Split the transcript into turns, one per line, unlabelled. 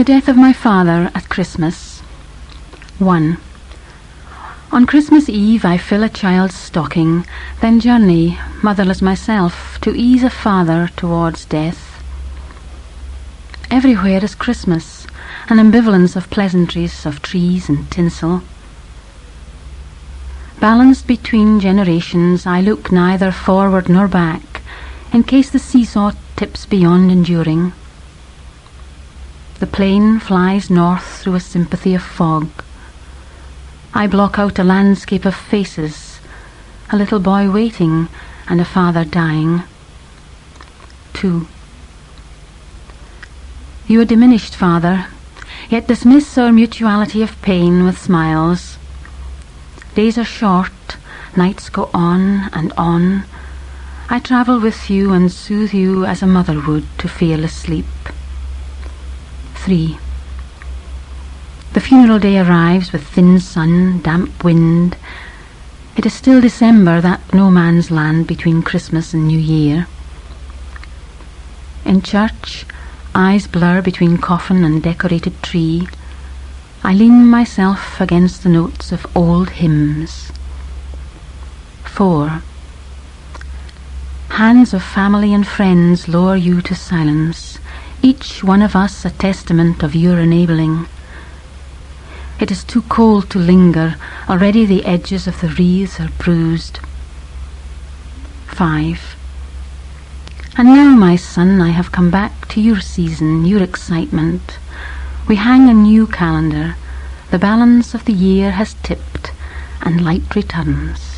the death of my father at Christmas. 1. On Christmas Eve I fill a child's stocking, then journey, motherless myself, to ease a father towards death. Everywhere is Christmas, an ambivalence of pleasantries, of trees and tinsel. Balanced between generations, I look neither forward nor back, in case the seesaw tips beyond enduring. The plane flies north through a sympathy of fog. I block out a landscape of faces, a little boy waiting and a father dying. 2. You are diminished, Father, yet dismiss our mutuality of pain with smiles. Days are short, nights go on and on. I travel with you and soothe you as a mother would to fearless sleep. 3. The funeral day arrives with thin sun, damp wind. It is still December, that no man's land between Christmas and New Year. In church, eyes blur between coffin and decorated tree. I lean myself against the notes of old hymns. 4. Hands of family and friends lower you to silence, each one of us a testament of your enabling. It is too cold to linger, already the edges of the wreaths are bruised. 5. And now, my son, I have come back to your season, your excitement. We hang a new calendar. The balance of the year has tipped, and light returns.